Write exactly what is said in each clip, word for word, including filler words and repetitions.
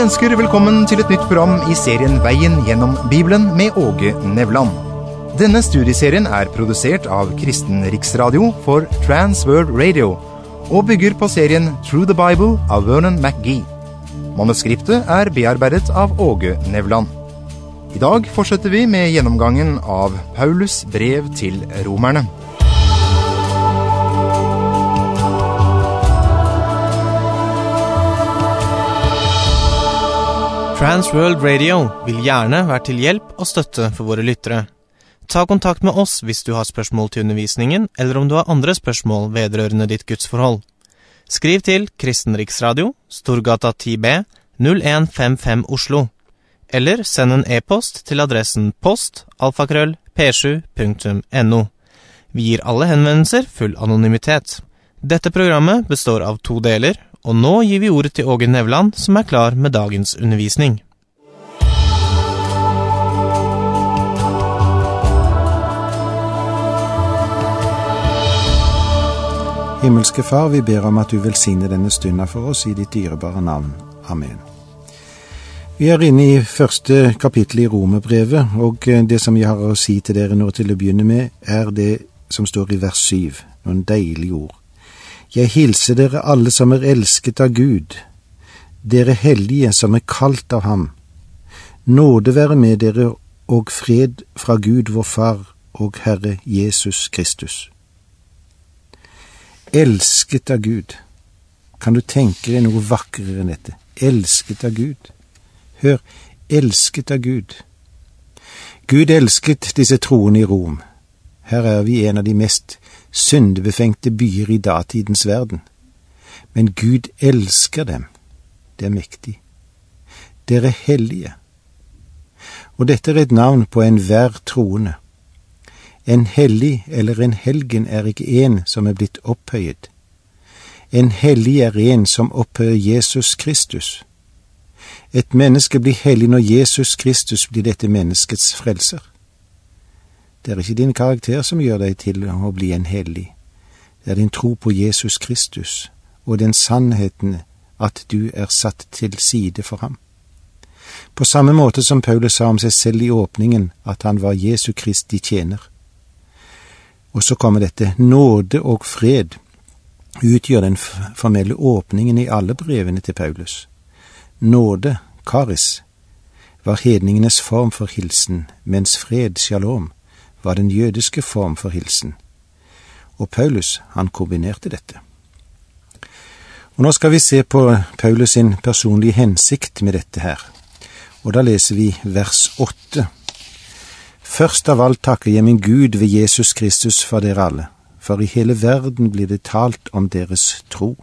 ønsker velkommen til et nytt program i serien Veien gjennom Bibelen med Åge Nevland. Denne studieserien er produsert av Kristen Riksradio for Trans World Radio og bygger på serien Through the Bible av Vernon McGee. Manuskriptet er bearbeidet av Åge Nevland. I dag fortsetter vi med gjennomgangen av Paulus brev til romerne. Trans World Radio vil gjerne være til hjelp og støtte for våre lyttere. Ta kontakt med oss hvis du har spørsmål til undervisningen, eller om du har andre spørsmål vedrørende ditt gudsforhold. Skriv til Kristen Riksradio, Storgata ti B, null en fem fem Oslo, eller send en e-post til adressen post alfakrøll p sju punktum no. Vi gir alle henvendelser full anonymitet. Dette programmet består av to deler, og nå gir vi ordet til Åge Nevland, som er klar med dagens undervisning. Himmelske Far, vi ber om at du velsigner denne stunden for oss i ditt dyrebare navn. Amen. Vi er inne i første kapittel i Romerbrevet, og det som jeg har å si til dere nå til å begynne med, er det som står i vers syv, noen deilige ord. Jeg hilser dere alle som er elsket av Gud, dere hellige som er kalt av ham. Nåde være med dere og fred fra Gud vår Far og Herre Jesus Kristus. Elsket av Gud. Kan du tenke deg noe vakrere enn dette? Elsket av Gud. Hør, elsket av Gud. Gud elsket disse troende i Rom. Her er vi en av de mest syndebefengte byer i datidens verden. Men Gud elsker dem. Det er mektig. Dere er hellige. Og dette er et navn på enhver troende. En hellig eller en helgen er ikke en som er blitt opphøyet. En hellig er en som opphøyer Jesus Kristus. Et menneske blir hellig når Jesus Kristus blir dette menneskets frelser. Det er ikke din karakter som gjør deg til å bli en hellig. Det er din tro på Jesus Kristus og den sannheten at du er satt til side for ham. På samme måte som Paulus sa om seg selv i åpningen at han var Jesu Kristi tjener. Og så kommer dette, nåde og fred utgjør den formelle åpningen i alle brevene til Paulus. Nåde, karis, var hedningenes form for hilsen, mens fred, shalom, var den jødiske form for hilsen. Og Paulus, han kombinerte dette. Og nå skal vi se på Paulus sin personlige hensikt med dette her. Og da leser vi vers åtte. Først av alt takker jeg min Gud ved Jesus Kristus for dere alle, for i hele verden blir det talt om deres tro.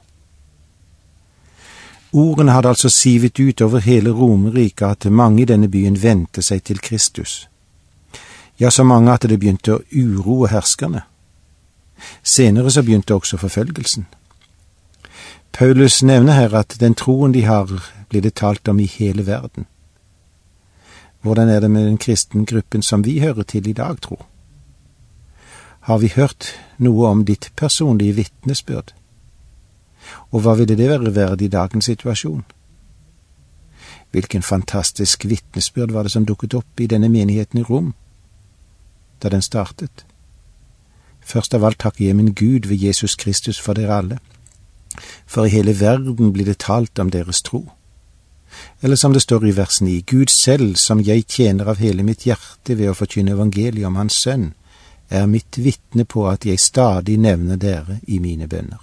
Ordene hadde altså sivet ut over hele Romerriket at mange i denne byen vendte seg til Kristus. Ja, så mange at det begynte å uroe herskerne. Senere så begynte også forfølgelsen. Paulus nevner her at den troen de har blir det talt om i hele verden. Hvordan er det med den kristne gruppen som vi hører til i dag, tro? Har vi hørt noe om ditt personlige vitnesbyrd? Og hva ville det være verdt i dagens situasjon? Hvilken fantastisk vitnesbyrd var det som dukket opp i denne menigheten i Rom, da den startet? Først av alt takker jeg min Gud ved Jesus Kristus for dere alle, for i hele verden blir det talt om deres tro. Eller som det står i vers ni, Gud selv, som jeg tjener av hele mitt hjerte ved å forkynne evangeliet om hans sønn, er mitt vitne på at jeg stadig nevner dere i mine bønner.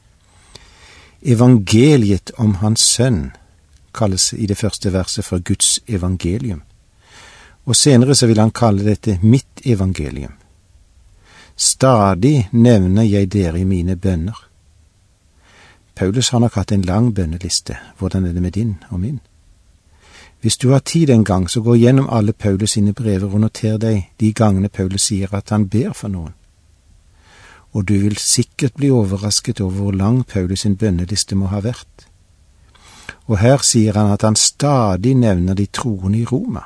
Evangeliet om hans sønn kalles i det første verset for Guds evangelium, og senere så vil han kalle dette mitt evangelium. Stadig nevner jeg dere i mine bønner. Paulus har nok hatt en lang bønneliste. Hvordan er det med din og min? Hvis du har tid en gang, så gå gjennom alle Paulus sine brever og noter deg de gangene Paulus sier at han ber for noen. Og du vil sikkert bli overrasket over hvor lang Paulus sin bønneliste må ha vært. Og her sier han at han stadig nevner de troende i Roma.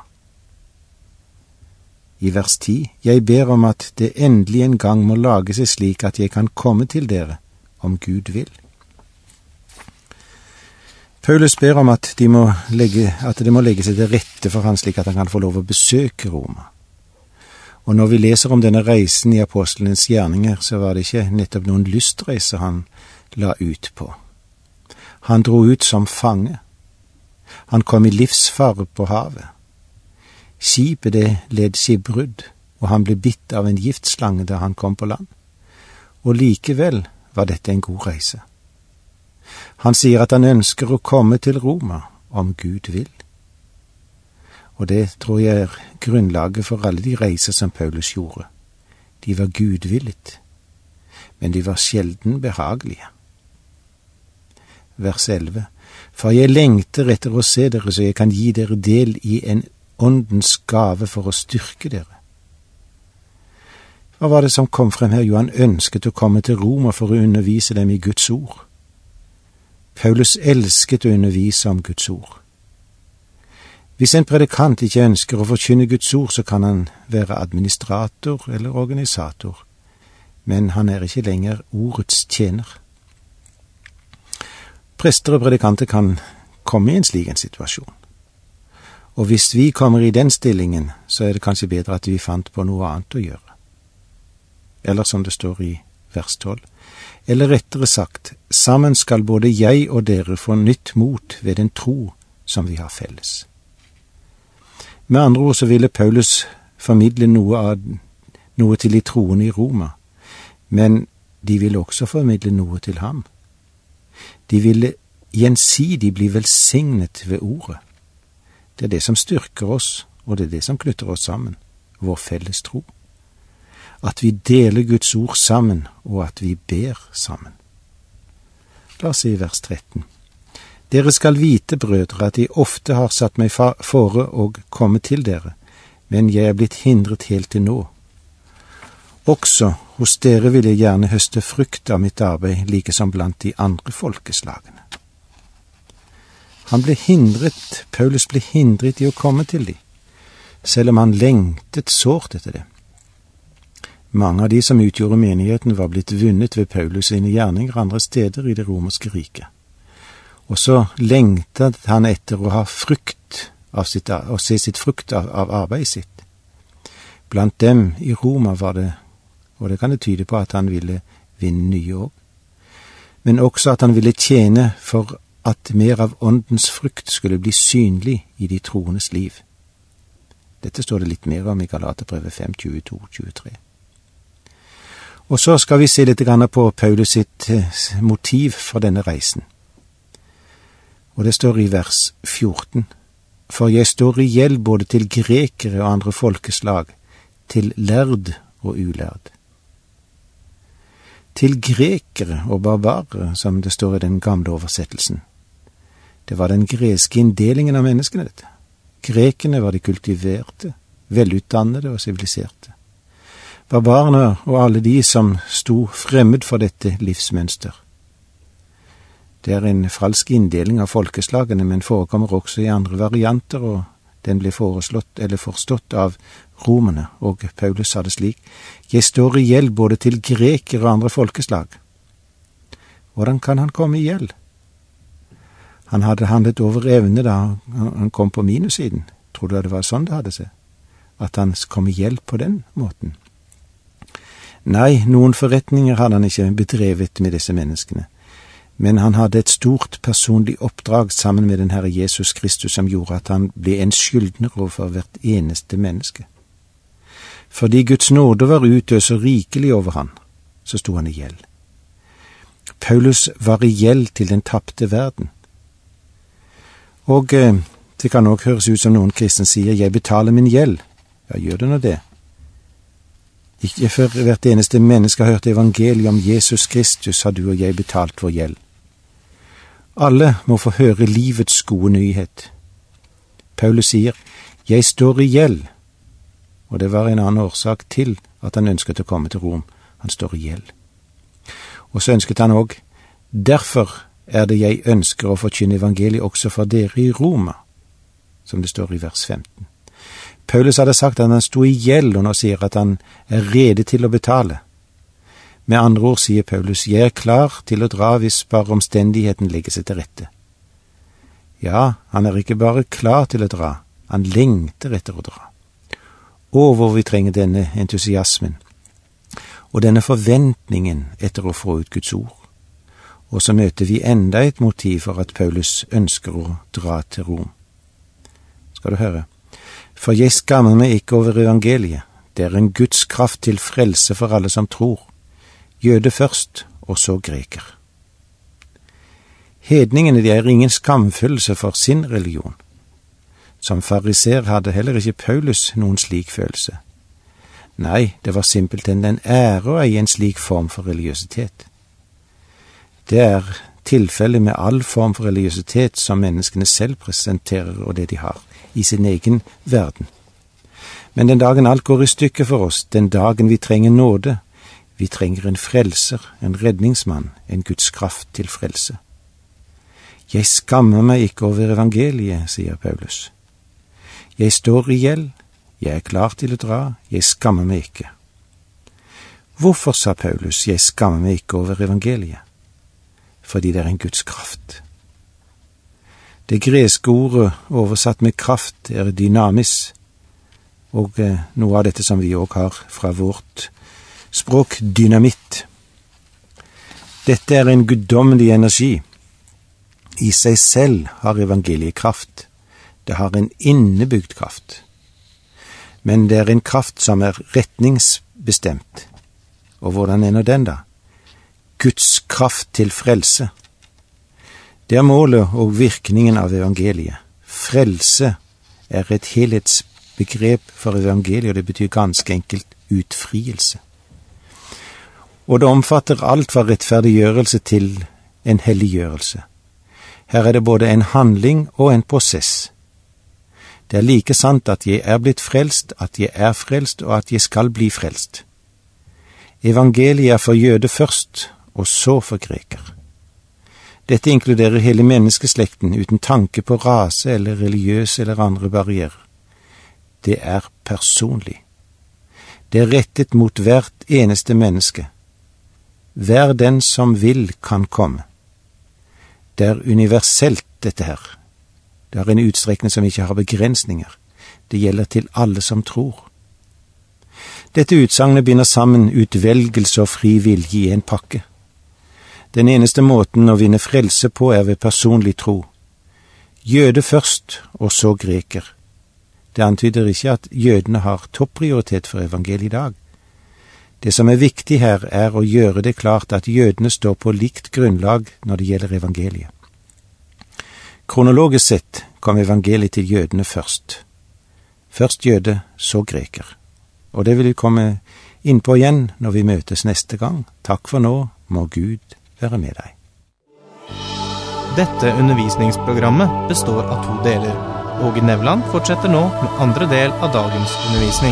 I vers ti, jeg ber om at det endelig en gang må lage seg slik at jeg kan komme til dere, om Gud vil. Paulus ber om at, de må legge, at det må legge seg til rette for han slik at han kan få lov å besøke Roma. Og når vi leser om denne reisen i apostlenes gjerninger, så var det ikke nettopp noen lystreise han la ut på. Han dro ut som fange. Han kom i livsfare på havet. Skipet det led skipbrudd, og han ble bitt av en giftslange da han kom på land. Og likevel var dette en god reise. Han sier at han ønsker å komme til Roma, om Gud vil. Og det tror jeg er grunnlaget for alle de reiser som Paulus gjorde. De var gudvillet, men de var sjelden behagelige. Vers elleve. For jeg lengter etter å se dere, så jeg kan gi dere del i en åndens gave for å styrke dere. Hva var det som kom frem her? Jo, han ønsket å komme til Roma for å undervise dem i Guds ord. Paulus elsket å undervise om Guds ord. Hvis en predikant ikke ønsker å forkynne Guds ord, så kan han være administrator eller organisator, men han er ikke lenger ordets tjener. Prester og predikanter kan komme i en slik en situasjon. Og hvis vi kommer i den stillingen, så er det kanskje bedre at vi fant på noe annet å gjøre. Eller som det står i vers tolv. Eller rettere sagt, sammen skal både jeg og dere få nytt mot ved den tro som vi har felles. Med andre ord så ville Paulus formidle noe, av, noe til de troende i Roma, men de ville også formidle noe til ham. De ville gjensidig bli velsignet ved ordet. Det er det som styrker oss, og det er det som knytter oss sammen, vår felles tro. At vi deler Guds ord sammen, og at vi ber sammen. La oss si vers tretten. Dere skal vite, brødre, at jeg ofte har satt meg fore å komme til dere, men jeg er blitt hindret helt til nå. Også hos dere vil jeg gjerne høste frukt av mitt arbeid, like som blant de andre folkeslagene. Han ble hindret, Paulus ble hindret i å komme til dem, selv om han lengtet sårt etter det. Mange av de som utgjorde menigheten var blitt vunnet ved Paulus sine gjerninger andre steder i det romerske riket. Og så lengtet han etter å ha frukt av sitt, å se sitt frukt av, av arbeidet sitt. Blant dem i Roma var det, og det kan det tyde på at han ville vinne nye òg, men også at han ville tjene for at mer av åndens frukt skulle bli synlig i de troendes liv. Dette står det litt mer om i Galaterbrevet fem, tjueto til tjuetre. Og så skal vi se litt på Paulus sitt motiv for denne reisen. Og det står i vers fjorten. For jeg står i gjeld både til grekere og andre folkeslag, til lærd og ulærd. Til grekere og barbarer, som det står i den gamle oversettelsen. Det var den greske inndelingen av menneskene, dette. Grekerne var de kultiverte, velutdannede og siviliserte. Barbarene og alle de som sto fremmed for dette livsmønster. Det er en falsk inndeling av folkeslagene, men forekommer også i andre varianter, og den ble foreslått eller forstått av romerne, og Paulus sa det slik: Jeg står i gjeld både til grekere og andre folkeslag. Hvordan kan han komme i gjeld? Han hadde handlet over evne da han kom på minussiden. Tror du det var sånn det hadde seg? At han kom i gjeld på den måten? Nei, noen forretninger hadde han ikke bedrevet med disse menneskene. Men han hadde et stort personlig oppdrag sammen med den Herre Jesus Kristus som gjorde at han ble en skyldner overfor hvert eneste menneske. Fordi Guds nåde var utøst så rikelig over han, så sto han i gjeld. Paulus var i gjeld til den tapte verden. Og eh, det kan også høres ut som noen kristne sier, jeg betaler min gjeld. Ja, gjør det nå det. Ikke før hvert eneste menneske har hørt evangeliet om Jesus Kristus, har du og jeg betalt vår gjeld. Alle må få høre livets gode nyhet. Paulus sier, jeg står i gjeld, og det var en annen årsak til at han ønsket å komme til Rom. Han står i gjeld. Og så ønsket han også, derfor er det jeg ønsker å forkynne evangeliet også for dere i Roma, som det står i vers femten. Paulus hadde sagt at han sto i gjeld, og nå sier at han er rede til å betale. Med andre ord sier Paulus, jeg er klar til å dra hvis bare omstendigheten legger seg til rette. Ja, han er ikke bare klar til å dra, han lengter etter å dra. Å, hvor vi trenger denne entusiasmen, og denne forventningen etter å få ut Guds ord. Og så møter vi enda et motiv for at Paulus ønsker å dra til Rom. Skal du høre? For jeg skammer meg ikke over evangeliet. Det er en Guds kraft til frelse for alle som tror. Jøde først, og så greker. Hedningene, de er ingen skamfølelse for sin religion. Som fariser hadde heller ikke Paulus noen slik følelse. Nei, det var simpelthen en ære å eie en slik form for religiøsitet. Det er tilfellet med all form for religiøsitet som menneskene selv presenterer og det de har, i sin egen verden. Men den dagen alt går i stykker for oss, den dagen vi trenger nåde, vi trenger en frelser, en redningsmann, en Guds kraft til frelse. Jeg skammer meg ikke over evangeliet, sier Paulus. Jeg står i gjeld, jeg er klar til å dra, jeg skammer meg ikke. Hvorfor, sa Paulus, jeg skammer meg ikke over evangeliet? Fordi det er en Guds kraft. Det greske ordet oversatt med kraft er dynamis, og eh, noe av dette som vi også har fra vårt språk, dynamitt. Dette er en guddommelig energi. I seg selv har evangeliet kraft. Det har en innebygd kraft. Men det er en kraft som er retningsbestemt. Og hvordan ender den da? Guds kraft til frelse. Det er målet og virkningen av evangeliet. Frelse er et helhetsbegrep for evangeliet, og det betyr ganske enkelt utfrielse. Og det omfatter alt fra rettferdiggjørelse til en helliggjørelse. Her er det både en handling og en prosess. Det er like sant at jeg er blitt frelst, at jeg er frelst, og at jeg skal bli frelst. Evangeliet er for jøde først, og så for greker. Dette inkluderer hele menneskeslekten uten tanke på rase eller religiøse eller andre barrierer. Det er personlig. Det er rettet mot hvert eneste menneske. Hver den som vil kan komme. Det er universelt dette her. Det har en utstrekning som ikke har begrensninger. Det gjelder til alle som tror. Dette utsagnet binder sammen utvelgelse og fri vilje i en pakke. Den eneste måten å vinne frelse på er ved personlig tro. Jøde først, og så greker. Det antyder ikke at jødene har topprioritet for evangeliet i dag. Det som er viktig her er å gjøre det klart at jødene står på likt grunnlag når det gjelder evangeliet. Kronologisk sett kom evangeliet til jødene først. Først jøde, så greker. Og det vil vi komme inn på igjen når vi møtes neste gang. Takk for nå, må Gud være med deg. Dette undervisningsprogrammet består av to deler. Åge Nevland fortsetter nå med andre del av dagens undervisning.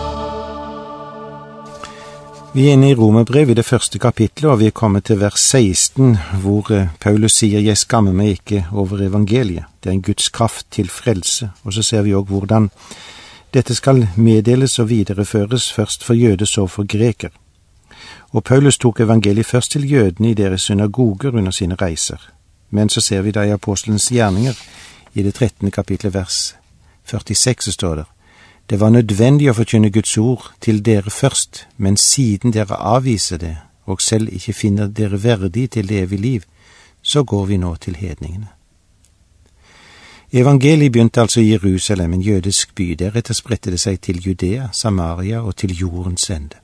Vi er inne i Romerbrev i det første kapitlet, og vi er kommet til vers seksten, hvor Paulus sier, «Jeg skammer meg ikke over evangeliet. Det er en Guds kraft til frelse.» Og så ser vi også hvordan dette skal meddeles og videreføres først for jøde, så for greker. Og Paulus tok evangeliet først til jødene i deres synagoger under sine reiser. Men så ser vi da i apostelens gjerninger, i det trettende kapitlet vers førtiseks, så står det, «Det var nødvendig å forkynne Guds ord til dere først, men siden dere avviser det, og selv ikke finner dere verdig til det evige liv, så går vi nå til hedningene.» Evangeliet begynte altså i Jerusalem, en jødisk by. Deretter spredte det seg til Judea, Samaria og til jordens ende.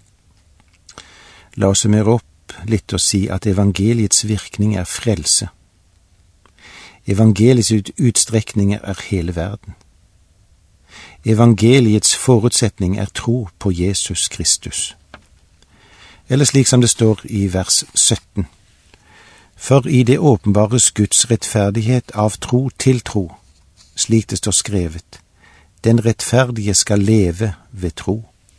La oss summere opp litt og si at evangeliets virkning er frelse. Evangeliets utstrekninger er hele verden. Evangeliets forutsetning er tro på Jesus Kristus. Eller slik som det står i vers sytten. For i det åpenbares Guds rettferdighet av tro til tro, slik det står skrevet, den rettferdige skal leve ved tro.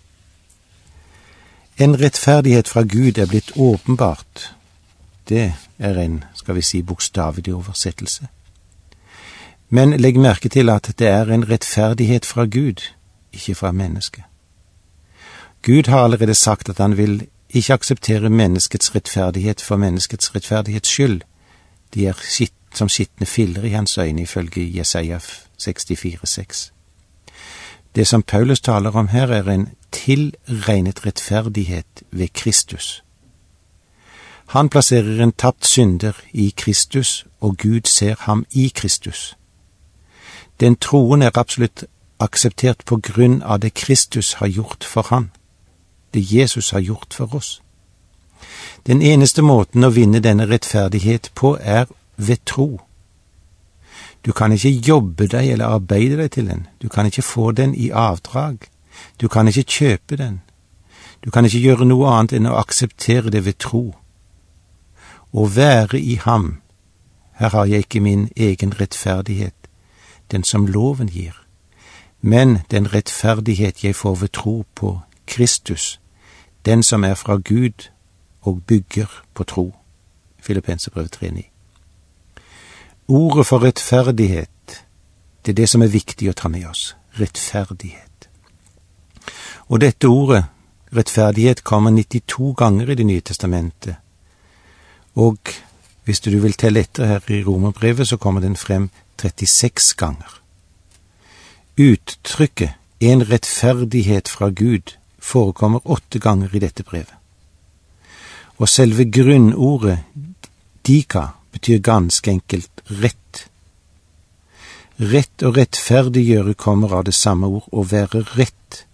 En rettferdighet fra Gud er blitt åpenbart. Det er en, skal vi si, bokstavelig oversettelse. Men legg merke til at det er en rettferdighet fra Gud, ikke fra mennesket. Gud har allerede sagt at han vil ikke akseptere menneskets rettferdighet for menneskets rettferdighets skyld. De er skitne som skitne filler i hans øyne, ifølge Jesaja sekstifire seks. Det som Paulus taler om her, er en tilregnet rettferdighet ved Kristus. Han plasserer en tapt synder i Kristus, og Gud ser ham i Kristus. Den troen er absolutt akseptert på grunn av det Kristus har gjort for han, det Jesus har gjort for oss. Den eneste måten å vinne denne rettferdighet på er ved tro. Du kan ikke jobbe deg eller arbeide deg til den. Du kan ikke få den i avdrag. Du kan ikke kjøpe den. Du kan ikke gjøre noe annet enn å akseptere det ved tro. Å være i ham, her har jeg ikke min egen rettferdighet, den som loven gir, men den rettferdighet jeg får ved tro på Kristus, den som er fra Gud og bygger på tro. Filippenserbrevet tre ni. Ordet for rettferdighet, det er det som er viktig å ta med oss. Rettferdighet. Og dette ordet, rettferdighet, kommer nittito ganger i Det nye testamentet. Og hvis du vil telle etter her i Romerbrevet, så kommer den frem trettiseks ganger. Uttrykket, en rettferdighet fra Gud, forekommer åtte ganger i dette brevet. Og selve grunnordet, dika, betyr ganske enkelt rett. Rett og rettferdiggjøre kommer av det samme ord, å være rett.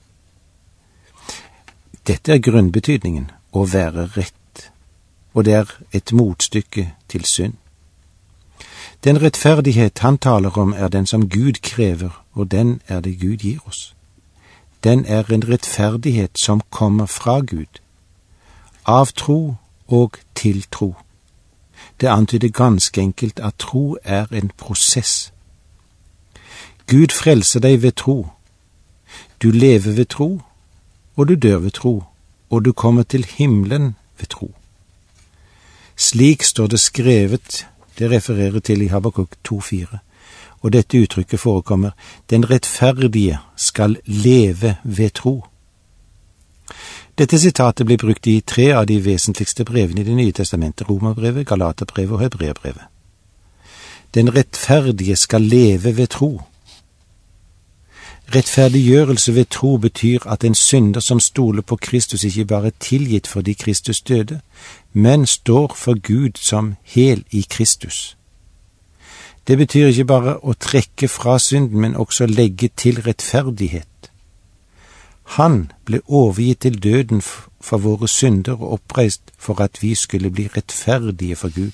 Dette er grunnbetydningen, å være rett, og det er et motstykke til synd. Den rettferdighet han taler om er den som Gud krever, og den er det Gud gir oss. Den er en rettferdighet som kommer fra Gud, av tro og til tro. Det antyder ganske enkelt at tro er en prosess. Gud frelser deg ved tro. Du lever ved tro, og du dør ved tro, og du kommer til himmelen ved tro. Slik står det skrevet, det refererer til i Habakuk to fire, og dette uttrykket forekommer, den rettferdige skal leve ved tro. Dette sitatet blir brukt i tre av de vesentligste brevene i Det nye testamentet, Romerbrevet, Galaterbrevet og Hebreerbrevet. Den rettferdige skal leve ved tro. Rettferdiggjørelse ved tro betyr at en synder som stoler på Kristus ikke bare er tilgitt fordi Kristus døde, men står for Gud som hel i Kristus. Det betyr ikke bare å trekke fra synden, men også legge til rettferdighet. Han ble overgitt til døden for våre synder og oppreist for at vi skulle bli rettferdige for Gud.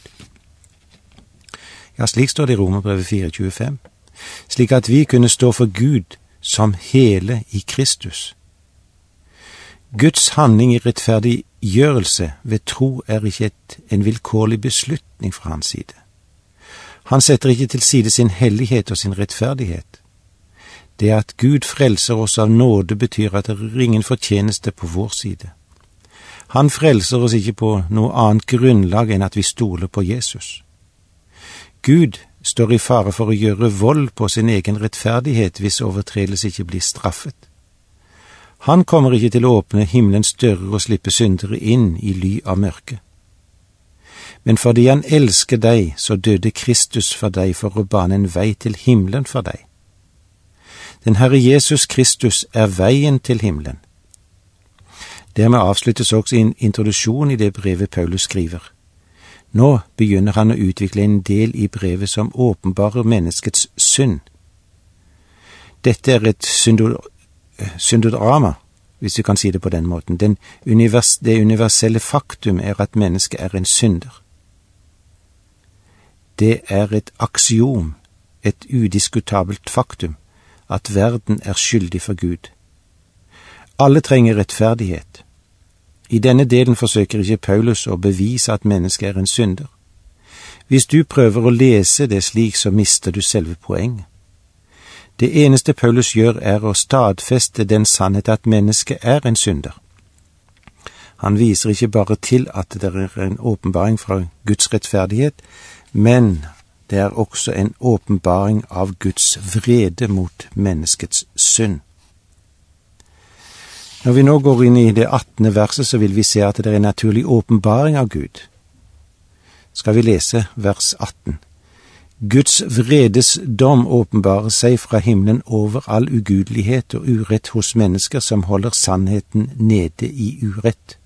Ja, slik står det i Romerbrevet fire tjuefem, slik at vi kunne stå for Gud som hele i Kristus. Guds handling i rettferdiggjørelse ved tro er ikke et, en vilkårlig beslutning fra hans side. Han setter ikke til side sin hellighet og sin rettferdighet. Det at Gud frelser oss av nåde betyr at det er ingen fortjeneste på vår side. Han frelser oss ikke på noe annet grunnlag enn at vi stoler på Jesus. Gud står i fare for å gjøre vold på sin egen rettferdighet hvis overtredelse ikke blir straffet. Han kommer ikke til å åpne himmelens dører og slippe syndere inn i ly av mørke. Men fordi han elsker deg, så døde Kristus for deg for å bane en vei til himmelen for deg. Den Herre Jesus Kristus er veien til himmelen. Dermed avsluttes også en introduksjon i det brevet Paulus skriver. Nå begynner han å utvikle en del i brevet som åpenbarer menneskets synd. Dette er et syndo, syndodrama, hvis vi kan si det på den måten. Den univers, det universelle faktum er at mennesket er en synder. Det er et aksiom, et udiskutabelt faktum, at verden er skyldig for Gud. Alle trenger rettferdighet. I denne delen forsøker ikke Paulus å bevise at mennesket er en synder. Hvis du prøver å lese det slik, så mister du selve poenget. Det eneste Paulus gjør er å stadfeste den sannhet at mennesket er en synder. Han viser ikke bare til at det er en åpenbaring fra Guds rettferdighet, men det er også en åpenbaring av Guds vrede mot menneskets synd. Når vi nå går inn i det attende verset, så vil vi se at det er en naturlig åpenbaring av Gud. Skal vi lese vers atten? Guds vredes dom åpenbarer seg fra himmelen over all ugudelighet og urett hos mennesker som holder sannheten nede i urett.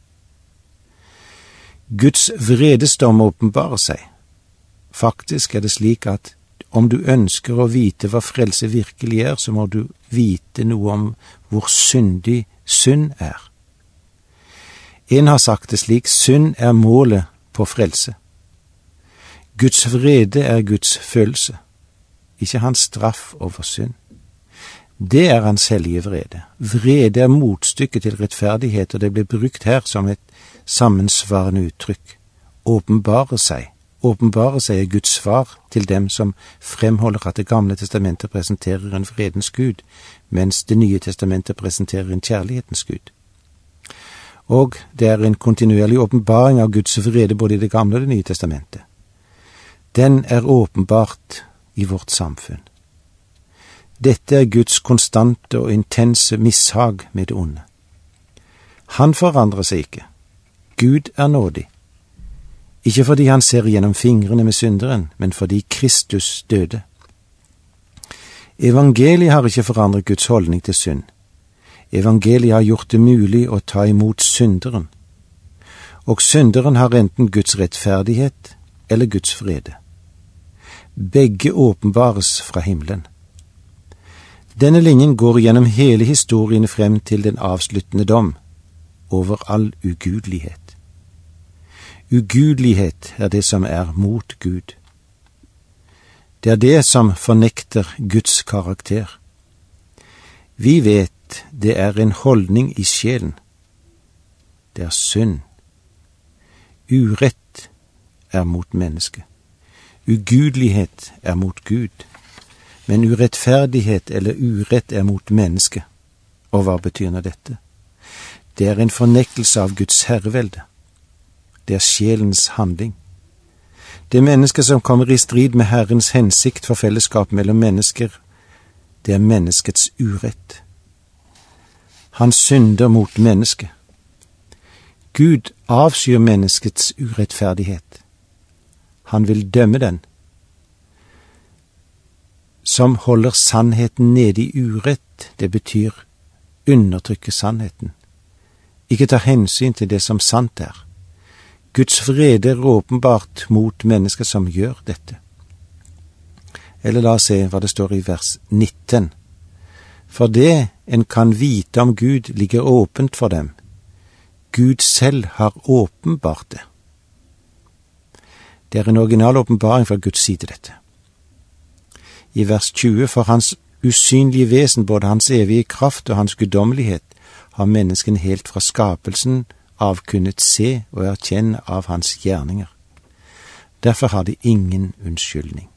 Guds vredes dom åpenbarer seg. Faktisk er det slik at om du ønsker å vite hva frelse virkelig er, så må du vite noe om hvor syndig synd er. En har sagt det slik: synd er målet på frelse. Guds vrede er Guds følelse, ikke hans straff over synd. Det er hans hellige vrede. Vrede er motstykket til rettferdighet, og det blir brukt her som et sammensvarende uttrykk. Åpenbare seg. Åpenbare seg er Guds svar til dem som fremholder at Det gamle testamentet presenterer en vredens Gud, mens Det nye testamentet presenterer en kjærlighetens Gud. Og det er en kontinuerlig åpenbaring av Guds vrede både i Det gamle og Det nye testamentet. Den er åpenbart i vårt samfunn. Dette er Guds konstante og intense mishag med det onde. Han forandrer seg ikke. Gud er nådig. Ikke fordi han ser gjennom fingrene med synderen, men fordi Kristus døde. Evangeliet har ikke forandret Guds holdning til synd. Evangeliet har gjort det mulig å ta imot synderen. Og synderen har enten Guds rettferdighet eller Guds vrede. Begge åpenbares fra himmelen. Denne linjen går gjennom hele historien frem til den avsluttende dom, over all ugudelighet. Ugudelighet er det som er mot Gud. Det er det som fornekter Guds karakter. Vi vet det er en holdning i sjelen. Det er synd. Urett er mot mennesket. Ugudelighet er mot Gud. Men urettferdighet eller urett er mot mennesket. Og hva betyr nå dette? Det er en fornektelse av Guds herrevelde. Det er sjelens handling. Det menneske som kommer i strid med Herrens hensikt for fellesskap mellom mennesker, det er menneskets urett. Han synder mot mennesket. Gud avskyr menneskets urettferdighet. Han vil dømme den. Som holder sannheten nede i urett, det betyr undertrykke sannheten. Ikke ta hensyn til det som sant er. Guds vrede er åpenbart mot mennesker som gjør dette. Eller la oss se hva det står i vers nitten. For det en kan vite om Gud ligger åpent for dem. Gud selv har åpenbart det. Det er en original åpenbaring fra Guds side dette. I vers tjue, for hans usynlige vesen, både hans evige kraft og hans guddommelighet, har mennesken helt fra skapelsen av kunnet se og erkjenne av hans gjerninger. Derfor har de ingen unnskyldning.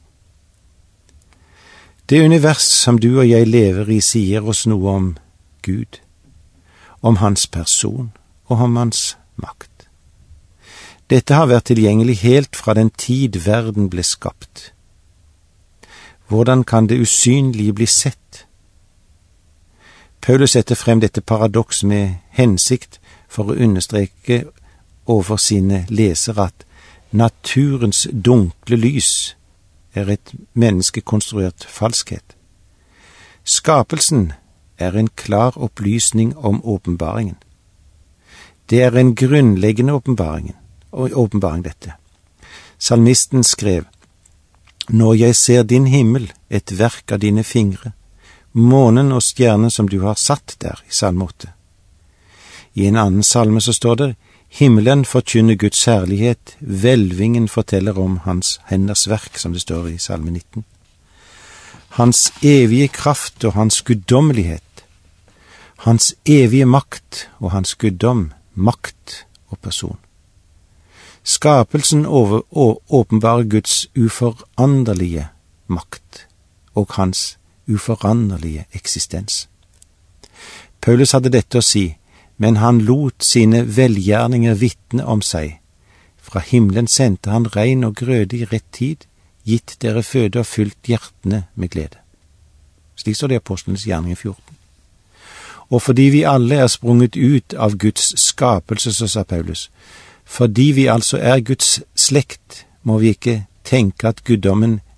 Det univers som du og jeg lever i sier oss noe om Gud, om hans person og om hans makt. Dette har vært tilgjengelig helt fra den tid verden ble skapt. Hvordan kan det usynlige bli sett? Paulus setter frem dette paradoks med hensikt for å understreke overfor sine lesere at naturens dunkle lys er et menneskekonstruert falskhet. Skapelsen er en klar opplysning om åpenbaringen. Det er en grunnleggende åpenbaring, åpenbaring dette. Salmisten skrev: Når jeg ser din himmel, et verk av dine fingre, månen og stjernen som du har satt der, i salme åtte. I en annen salme så står det: Himmelen forkynner Guds herlighet, hvelvingen forteller om hans henders verk, som det står i salme nitten. Hans evige kraft og hans guddommelighet, hans evige makt og hans guddom, makt og person. Skapelsen over, åpenbarer Guds uforanderlige makt og hans uforanderlige eksistens. Paulus hadde dette å si, men han lot sine velgjerninger vitne om seg. Fra himmelen sendte han regn og grøde i rett tid, gitt dere føde og fylt hjertene med glede. Slik står det i Apostlenes gjerninger fjorten. Og fordi vi alle er sprunget ut av Guds skapelse, så sa Paulus, fordi vi altså er Guds slekt, må vi ikke tenke at guddommen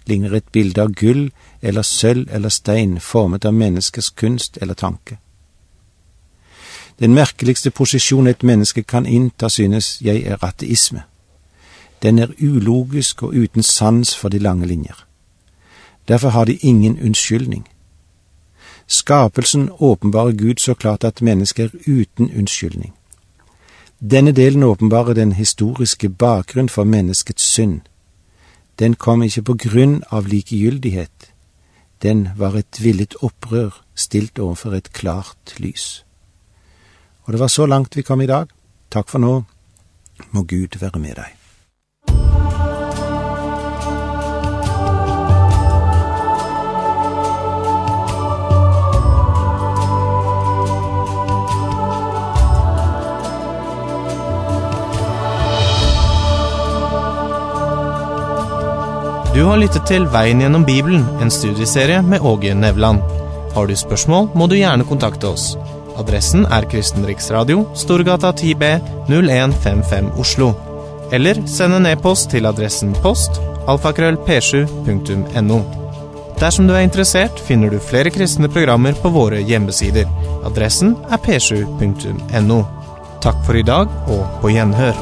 ligner et bilde av gull eller sølv eller stein formet av menneskers kunst eller tanke. Den merkeligste posisjon et menneske kan innta, synes jeg, er ateisme. Den er ulogisk og uten sans for de lange linjer. Derfor har de ingen unnskyldning. Skapelsen åpenbarer Gud så klart at mennesker er uten unnskyldning. Denne delen åpenbarer den historiske bakgrunn for menneskets synd. Den kom ikke på grunn av likegyldighet. Den var et villet opprør stilt overfor et klart lys. Og det var så langt vi kom i dag. Takk for nå. Må Gud være med deg. Du har lyttet til Veien gjennom Bibelen, en studieserie med Åge Nevland. Har du spørsmål, må du gjerne kontakte oss. Adressen er Kristen Riksradio, Storgata ti B null en fem fem Oslo. Eller send en e-post til adressen post alfakrøll p sju punktum no. Dersom du er interessert, finner du flere kristne programmer på våre hjemmesider. Adressen er p sju punktum no. Takk for i dag, og på gjenhør.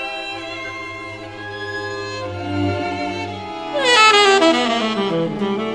Thank you.